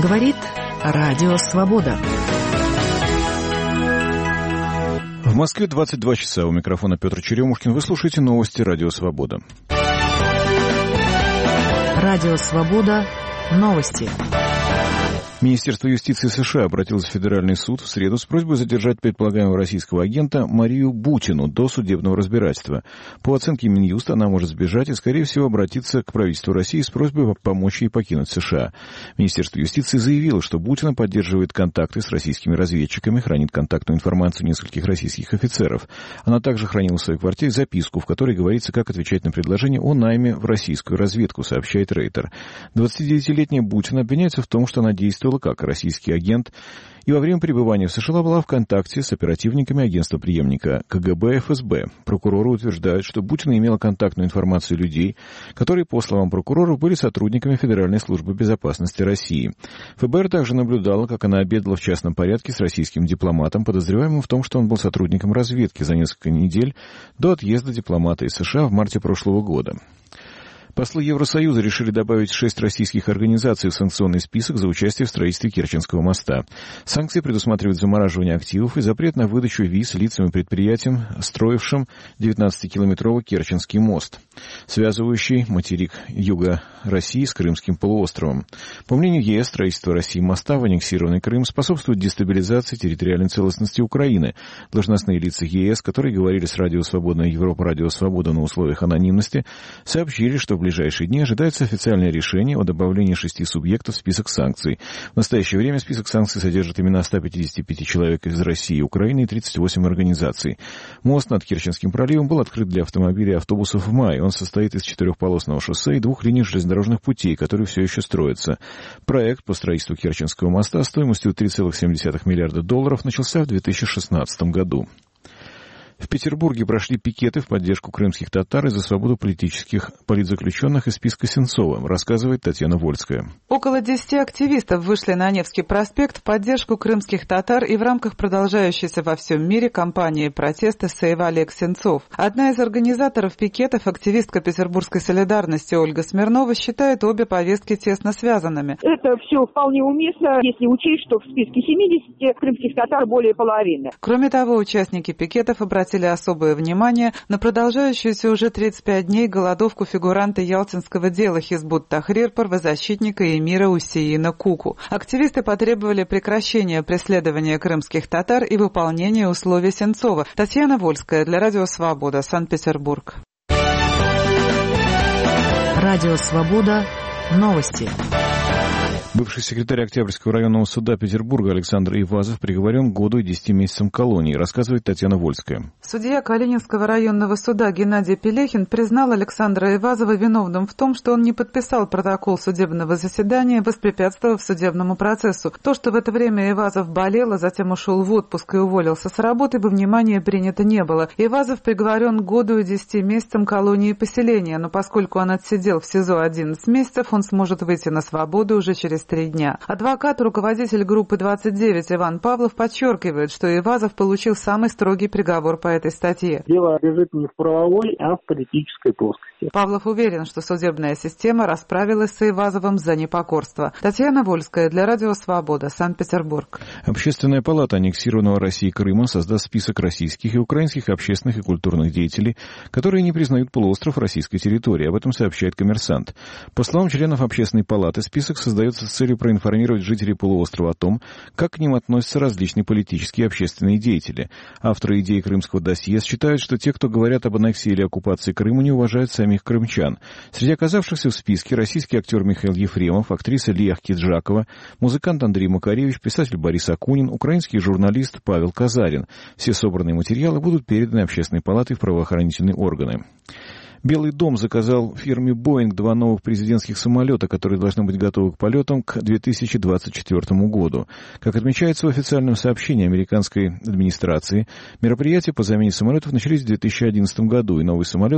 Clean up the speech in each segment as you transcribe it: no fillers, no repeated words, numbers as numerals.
Говорит Радио Свобода. В Москве 22 часа. У микрофона Петр Черемушкин. Вы слушаете новости Радио Свобода. Радио Свобода. Новости. Министерство юстиции США обратилось в Федеральный суд в среду с просьбой задержать предполагаемого российского агента Марию Бутину до судебного разбирательства. По оценке Минюста, она может сбежать и, скорее всего, обратиться к правительству России с просьбой помочь ей покинуть США. Министерство юстиции заявило, что Бутина поддерживает контакты с российскими разведчиками, хранит контактную информацию нескольких российских офицеров. Она также хранила в своей квартире записку, в которой говорится, как отвечать на предложение о найме в российскую разведку, сообщает Рейтер. 29-летняя Бутина обвиняется в том, что она действовала как российский агент, и во время пребывания в США была в контакте с оперативниками агентства-преемника КГБ ФСБ. Прокуроры утверждают, что Бутина имела контактную информацию людей, которые, по словам прокуроров, были сотрудниками Федеральной службы безопасности России. ФБР также наблюдало, как она обедала в частном порядке с российским дипломатом, подозреваемым в том, что он был сотрудником разведки за несколько недель до отъезда дипломата из США в марте прошлого года. Послы Евросоюза решили добавить 6 российских организаций в санкционный список за участие в строительстве Керченского моста. Санкции предусматривают замораживание активов и запрет на выдачу виз лицам и предприятиям, строившим 19-километровый Керченский мост, связывающий материк юга России с Крымским полуостровом. По мнению ЕС, строительство России моста в аннексированный Крым способствует дестабилизации территориальной целостности Украины. Должностные лица ЕС, которые говорили с Радио Свобода и Европа Радио Свобода на условиях анонимности, сообщили, что в ближайшие дни ожидается официальное решение о добавлении 6 субъектов в список санкций. В настоящее время список санкций содержит имена 155 человек из России и Украины и 38 организаций. Мост над Керченским проливом был открыт для автомобилей и автобусов в мае. Он состоит из 4-полосного шоссе и 2 линий железнодорожных путей, которые все еще строятся. Проект по строительству Керченского моста стоимостью $3,7 миллиарда начался в 2016 году. В Петербурге прошли пикеты в поддержку крымских татар и за свободу политзаключенных из списка Сенцова, рассказывает Татьяна Вольская. Около 10 активистов вышли на Невский проспект в поддержку крымских татар и в рамках продолжающейся во всем мире кампании протеста «Сейв Олег Сенцов». Одна из организаторов пикетов, активистка петербургской солидарности Ольга Смирнова, считает обе повестки тесно связанными. Это все вполне уместно, если учесть, что в списке 70 крымских татар более половины. Кроме того, участники пикетов обратили особое внимание на продолжающуюся уже 35 дней голодовку фигуранта ялтинского дела Хизбут Тахрир, правозащитника эмира Усеина Куку. Активисты потребовали прекращения преследования крымских татар и выполнения условий Сенцова. Татьяна Вольская для Радио Свобода, Санкт-Петербург. Радио Свобода. Новости. Бывший секретарь Октябрьского районного суда Петербурга Александр Ивазов приговорен к году и 10 месяцам колонии, рассказывает Татьяна Вольская. Судья Калининского районного суда Геннадий Пелехин признал Александра Ивазова виновным в том, что он не подписал протокол судебного заседания, воспрепятствовав судебному процессу. То, что в это время Ивазов болел, а затем ушел в отпуск и уволился с работы, во внимание принято не было. Ивазов приговорен к году и 10 месяцам колонии и поселения, но поскольку он отсидел в СИЗО 11 месяцев, он сможет выйти на свободу уже через 3 дня. Адвокат, руководитель группы 29 Иван Павлов подчеркивает, что Ивазов получил самый строгий приговор по этой статье. Дело лежит не в правовой, а в политической плоскости. Павлов уверен, что судебная система расправилась с Ивазовым за непокорство. Татьяна Вольская для Радио Свобода, Санкт-Петербург. Общественная палата аннексированного Россией Крыма создаст список российских и украинских общественных и культурных деятелей, которые не признают полуостров российской территорией. Об этом сообщает «Коммерсант». По словам членов общественной палаты, список создается с целью проинформировать жителей полуострова о том, как к ним относятся различные политические и общественные деятели. Авторы идеи крымского досье считают, что те, кто говорят об аннексии или оккупации Крыма, не уважают самих крымчан. Среди оказавшихся в списке российский актер Михаил Ефремов, актриса Лия Киджакова, музыкант Андрей Макаревич, писатель Борис Акунин, украинский журналист Павел Казарин. Все собранные материалы будут переданы общественной палатой в правоохранительные органы. Белый дом заказал фирме «Боинг» 2 новых президентских самолета, которые должны быть готовы к полетам к 2024 году. Как отмечается в официальном сообщении американской администрации, мероприятия по замене самолетов начались в 2011 году, и новые самолеты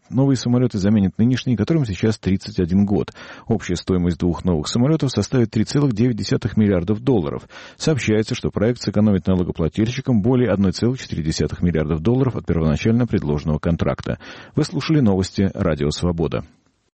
заменят нынешние, которым сейчас 31 год. Общая стоимость 2 новых самолетов составит $3,9 миллиардов. Сообщается, что проект сэкономит налогоплательщикам более $1,4 миллиардов от первоначально предложенного контракта. Вы слушали новости Радио Свобода.